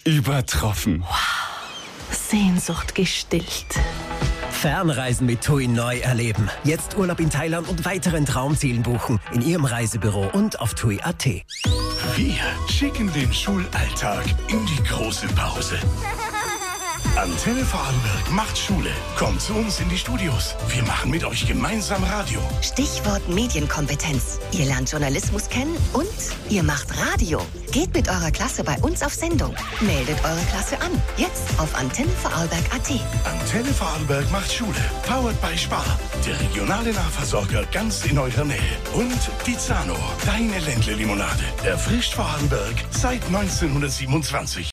Übertroffen. Sehnsucht gestillt. Fernreisen mit TUI neu erleben. Jetzt Urlaub in Thailand und weiteren Traumzielen buchen. In Ihrem Reisebüro und auf TUI.at. Wir schicken den Schulalltag in die große Pause. Antenne Vorarlberg macht Schule. Kommt zu uns in die Studios. Wir machen mit euch gemeinsam Radio. Stichwort Medienkompetenz. Ihr lernt Journalismus kennen und ihr macht Radio. Geht mit eurer Klasse bei uns auf Sendung. Meldet eure Klasse an. Jetzt auf antennevorarlberg.at. Antenne Vorarlberg macht Schule. Powered by Spar. Der regionale Nahversorger ganz in eurer Nähe. Und Pizano, deine Ländle-Limonade. Erfrischt Vorarlberg seit 1927.